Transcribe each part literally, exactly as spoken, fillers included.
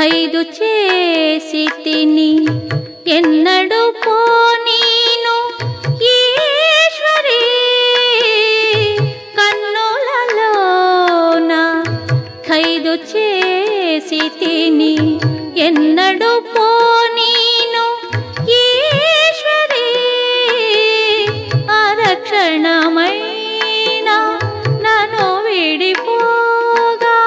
ఖైదు చేసి తిని ఎన్నడు పోనీను ఈశ్వరీ కన్నులలోన ఖైదు చేసి తిని ఎన్నడు పోనీను ఈశ్వరీ అరక్షణమైన నన్ను విడిపోగా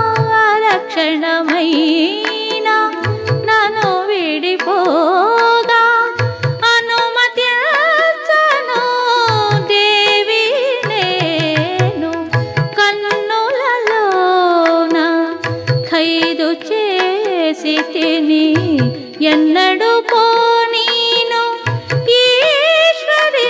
అరక్షణమైన నన్ను విడిపోగా అనుమతించను దేవి నేను కన్నులలోన ఖైదు చేసి తిని ఎన్నడు పోనీను ఈశ్వరీ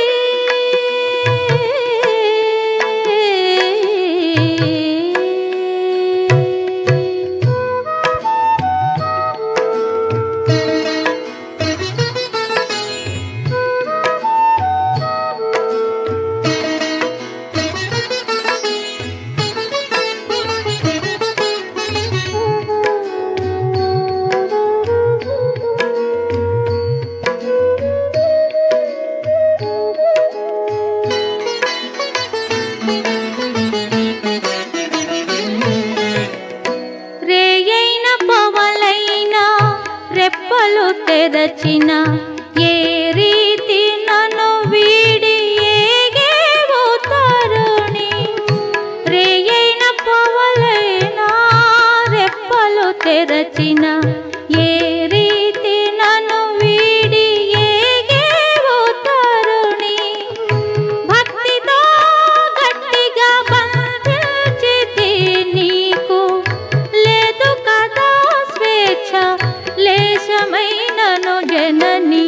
రెప్పలు తెరచిన ఏ రీతి నన్ను వీడి ఏగేవో తరుణి రేయైన పవలైనా రెప్పలు తెరచిన ఏ రీతి నన్ను వీడి ఏగేవో తరుణి భక్తితో గట్టిగా బంధించితి నీకు లేదు కదా స్వేచ్ఛ లేశమైనను జనని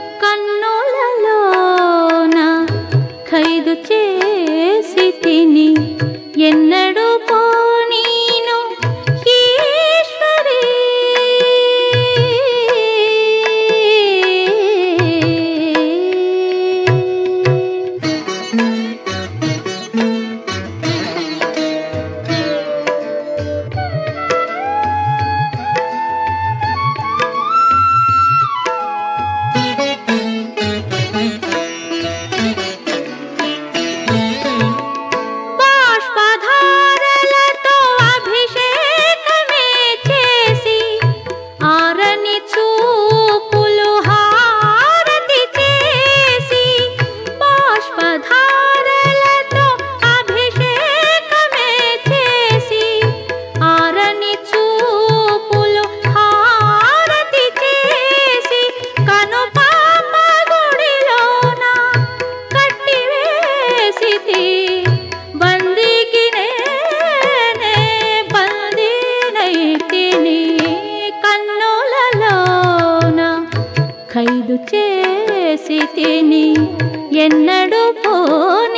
కన్నులలోన ఖైదు చేసి తిని ఎన్నడు పోనీను ఈశ్వరీ ఖైదు చేసి తిని ఎన్నడు పో